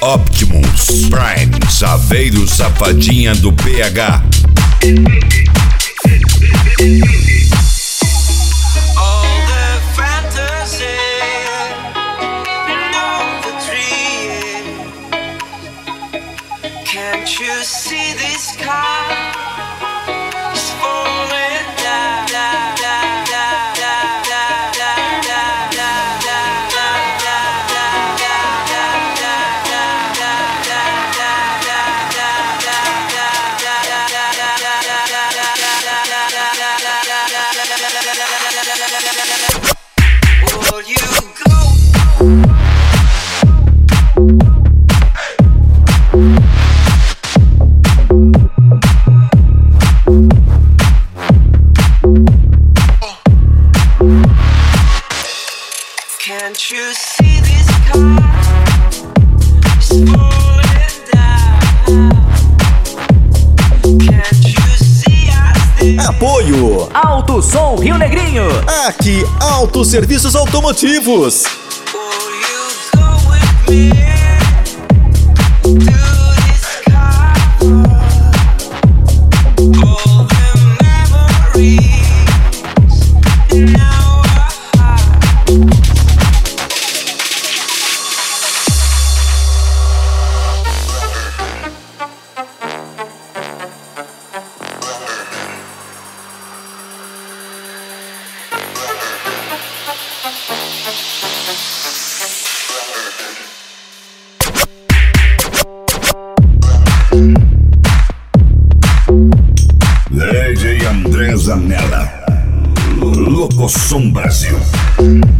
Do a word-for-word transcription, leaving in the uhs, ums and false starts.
Optimus Prime, Saveiro Safadinha do P H. Can't you see this car is falling down, down, down, down, down, down, down, down, down, will you go? Can't you see this car is falling down? Can't you see us there? Apoio Auto Som Rio Negrinho. Aqui Auto Serviços Automotivos. Will you go with me to this car? All the memories in our heart. D J André Zanella, Locosom Brasil.